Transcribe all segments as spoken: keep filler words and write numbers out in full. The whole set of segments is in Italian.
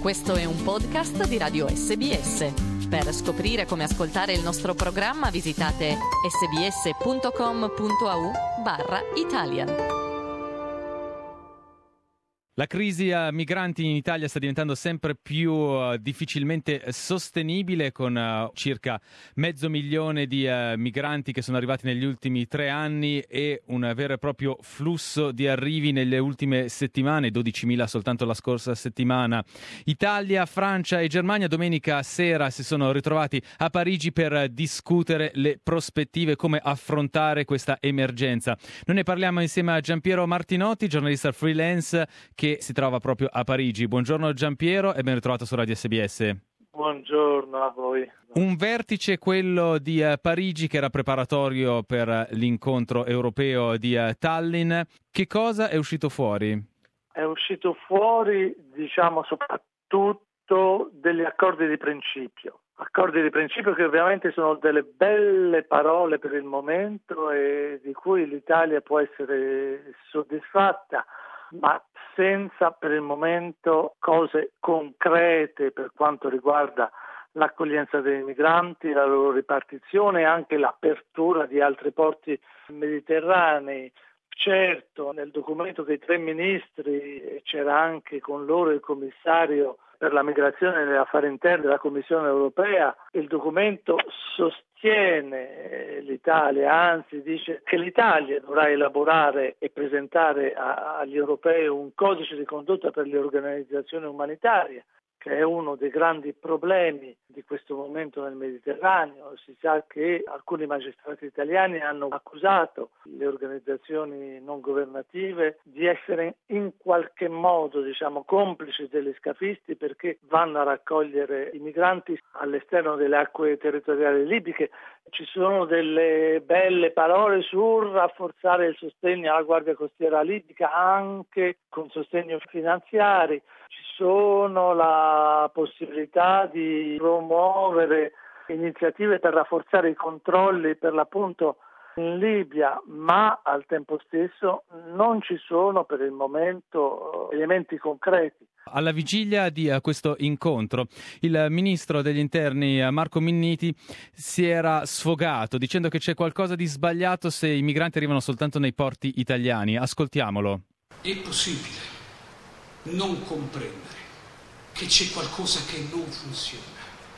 Questo è un podcast di Radio S B S. Per scoprire come ascoltare il nostro programma visitate sbs.com.au barra Italian. La crisi a migranti in Italia sta diventando sempre più uh, difficilmente sostenibile, con uh, circa mezzo milione di uh, migranti che sono arrivati negli ultimi tre anni e un vero e proprio flusso di arrivi nelle ultime settimane, dodicimila soltanto la scorsa settimana. Italia, Francia e Germania domenica sera si sono ritrovati a Parigi per discutere le prospettive, come affrontare questa emergenza. Noi ne parliamo insieme a Giampiero Martinotti, giornalista freelance che che si trova proprio a Parigi. Buongiorno Giampiero e ben ritrovato su Radio S B S. Buongiorno a voi. Un vertice, quello di uh, Parigi, che era preparatorio per uh, l'incontro europeo di uh, Tallinn. Che cosa è uscito fuori? È uscito fuori, diciamo, soprattutto degli accordi di principio. Accordi di principio che ovviamente sono delle belle parole per il momento e di cui l'Italia può essere soddisfatta, ma senza per il momento cose concrete per quanto riguarda l'accoglienza dei migranti, la loro ripartizione e anche l'apertura di altri porti mediterranei. Certo, nel documento dei tre ministri c'era anche con loro il commissario per la migrazione e gli affari interni della Commissione europea. Il documento sostiene l'Italia, anzi dice che l'Italia dovrà elaborare e presentare a, agli europei un codice di condotta per le organizzazioni umanitarie, che è uno dei grandi problemi di questo momento nel Mediterraneo. Si sa che alcuni magistrati italiani hanno accusato le organizzazioni non governative di essere in qualche modo, diciamo, complici degli scafisti, perché vanno a raccogliere i migranti all'esterno delle acque territoriali libiche. Ci sono delle belle parole sul rafforzare il sostegno alla Guardia Costiera libica, anche con sostegno finanziari. Ci sono la possibilità di promuovere iniziative per rafforzare i controlli per l'appunto in Libia, ma al tempo stesso non ci sono per il momento elementi concreti. Alla vigilia di uh, questo incontro, il ministro degli interni uh, Marco Minniti si era sfogato dicendo che c'è qualcosa di sbagliato se i migranti arrivano soltanto nei porti italiani. Ascoltiamolo. È possibile non comprendere che c'è qualcosa che non funziona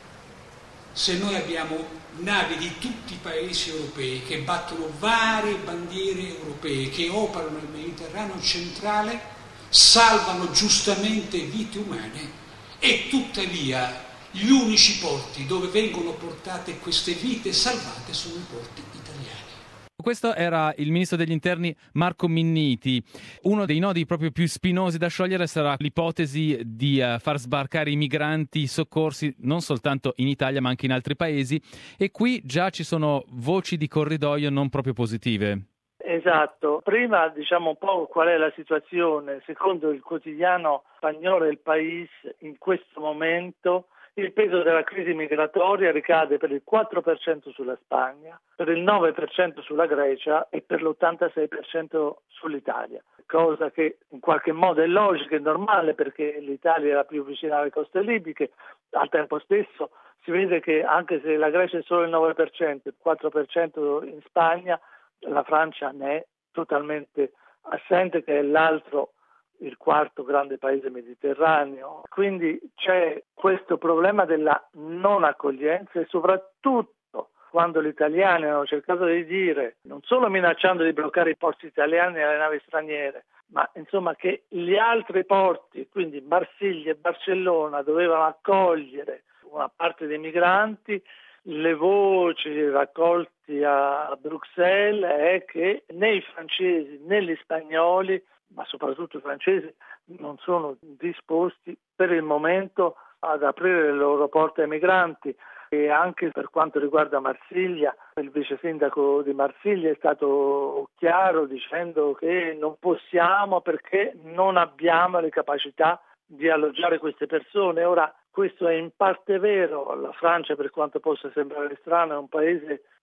se noi abbiamo navi di tutti i paesi europei che battono varie bandiere europee, che operano nel Mediterraneo centrale, salvano giustamente vite umane, e tuttavia gli unici porti dove vengono portate queste vite salvate sono i porti italiani. Questo era il ministro degli interni Marco Minniti. Uno dei nodi proprio più spinosi da sciogliere sarà l'ipotesi di uh, far sbarcare i migranti soccorsi non soltanto in Italia ma anche in altri paesi, e qui già ci sono voci di corridoio non proprio positive. Esatto, prima diciamo un po' qual è la situazione. Secondo il quotidiano spagnolo El País, in questo momento il peso della crisi migratoria ricade per il quattro per cento sulla Spagna, per il nove per cento sulla Grecia e per l'ottantasei per cento sull'Italia, cosa che in qualche modo è logica e normale perché l'Italia è la più vicina alle coste libiche. Al tempo stesso si vede che anche se la Grecia è solo il nove per cento, il quattro per cento in Spagna, la Francia ne è totalmente assente, che è l'altro, il quarto grande paese mediterraneo. Quindi c'è questo problema della non accoglienza, e soprattutto quando gli italiani hanno cercato di dire, non solo minacciando di bloccare i porti italiani alle navi straniere, ma insomma che gli altri porti, quindi Marsiglia e Barcellona, dovevano accogliere una parte dei migranti. Le voci raccolte a Bruxelles è che né i francesi né gli spagnoli, ma soprattutto i francesi, non sono disposti per il momento ad aprire le loro porte ai migranti. E anche per quanto riguarda Marsiglia, il vice sindaco di Marsiglia è stato chiaro dicendo che non possiamo perché non abbiamo le capacità di alloggiare queste persone. Ora, questo è in parte vero. La Francia, per quanto possa sembrare strano, è un paese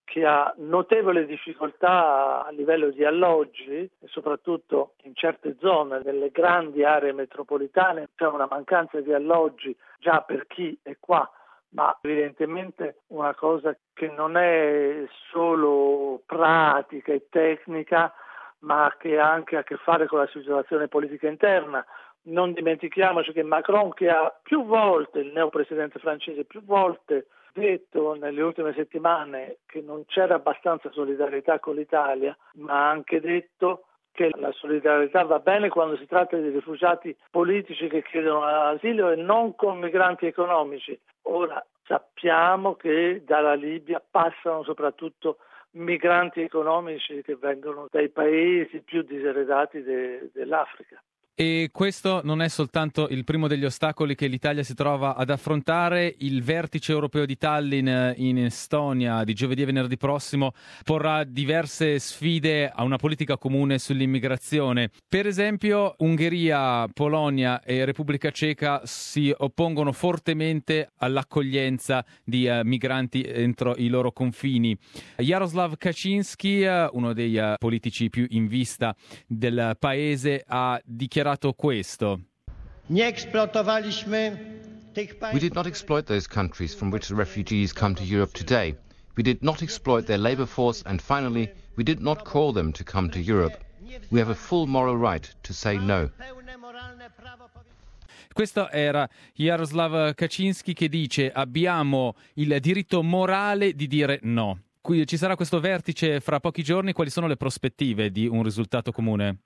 che ha notevoli difficoltà a livello di alloggi e soprattutto in certe zone delle grandi aree metropolitane c'è una mancanza di alloggi già per chi è qua, ma evidentemente una cosa che non è solo pratica e tecnica, ma che ha anche a che fare con la situazione politica interna. Non dimentichiamoci che Macron, che ha più volte, il neopresidente francese, più volte detto nelle ultime settimane che non c'era abbastanza solidarietà con l'Italia, ma ha anche detto che la solidarietà va bene quando si tratta di rifugiati politici che chiedono asilo e non con migranti economici. Ora sappiamo che dalla Libia passano soprattutto migranti economici che vengono dai paesi più diseredati de- dell'Africa. E questo non è soltanto il primo degli ostacoli che l'Italia si trova ad affrontare. Il vertice europeo di Tallinn in Estonia di giovedì e venerdì prossimo porrà diverse sfide a una politica comune sull'immigrazione. Per esempio, Ungheria, Polonia e Repubblica Ceca si oppongono fortemente all'accoglienza di uh, migranti entro i loro confini. Jaroslav Kaczynski, uh, uno dei uh, politici più in vista del paese, ha dichiarato questo. We did not exploit those countries from which the refugees come to Europe today. We did not exploit their labor force, and finally, we did not call them to come to Europe. We have a full moral right to say no. Questo era Jaroslav Kaczynski che dice: abbiamo il diritto morale di dire no. Qui ci sarà questo vertice fra pochi giorni. Quali sono le prospettive di un risultato comune?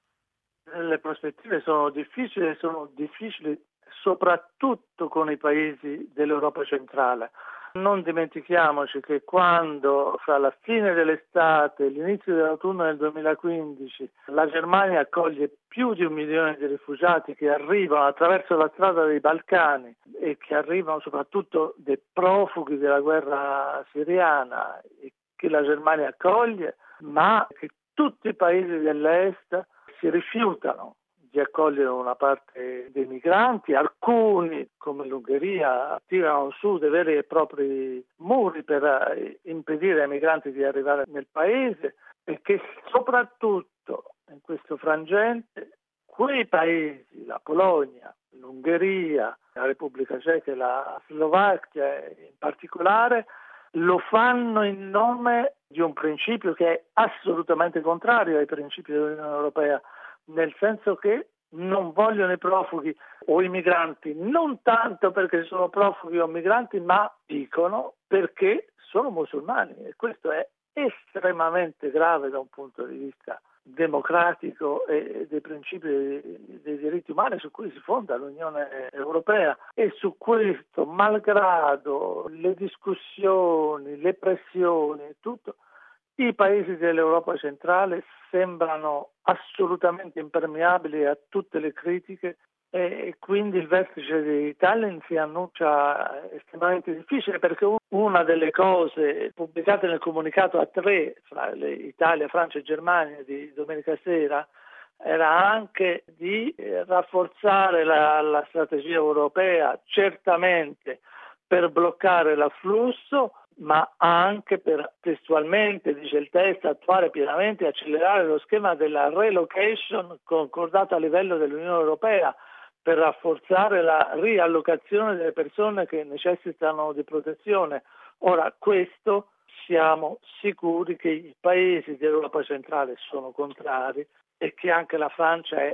Le prospettive sono difficili, sono difficili soprattutto con i paesi dell'Europa centrale. Non dimentichiamoci che quando fra la fine dell'estate e l'inizio dell'autunno del duemilaquindici la Germania accoglie più di un milione di rifugiati che arrivano attraverso la strada dei Balcani e che arrivano soprattutto dei profughi della guerra siriana e che la Germania accoglie, ma che tutti i paesi dell'Est si rifiutano di accogliere una parte dei migranti, alcuni come l'Ungheria tirano su dei veri e propri muri per impedire ai migranti di arrivare nel paese e che soprattutto in questo frangente quei paesi, la Polonia, l'Ungheria, la Repubblica Ceca e la Slovacchia in particolare, lo fanno in nome di un principio che è assolutamente contrario ai principi dell'Unione Europea, nel senso che non vogliono i profughi o i migranti, non tanto perché sono profughi o migranti, ma dicono perché sono musulmani, e questo è estremamente grave da un punto di vista democratico e dei principi dei, dei diritti umani su cui si fonda l'Unione Europea. E su questo, malgrado le discussioni, le pressioni e tutto, i paesi dell'Europa centrale sembrano assolutamente impermeabili a tutte le critiche e quindi il vertice di Tallinn si annuncia estremamente difficile, perché una delle cose pubblicate nel comunicato a tre fra le Italia, Francia e Germania di domenica sera era anche di rafforzare la, la strategia europea, certamente per bloccare l'afflusso, ma anche per, testualmente, dice il testo, attuare pienamente e accelerare lo schema della relocation concordato a livello dell'Unione Europea per rafforzare la riallocazione delle persone che necessitano di protezione. Ora, questo siamo sicuri che i paesi dell'Europa centrale sono contrari e che anche la Francia è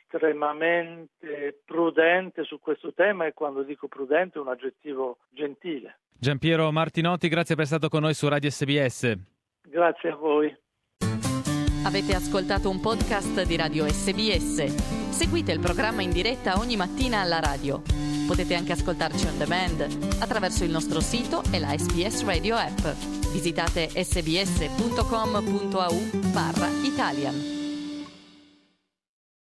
estremamente prudente su questo tema, e quando dico prudente è un aggettivo gentile. Giampiero Martinotti, grazie per essere stato con noi su Radio S B S. Grazie a voi. Avete ascoltato un podcast di Radio S B S. Seguite il programma in diretta ogni mattina alla radio. Potete anche ascoltarci on demand attraverso il nostro sito e la S B S Radio app. Visitate sbs punto com punto a u barra Italian.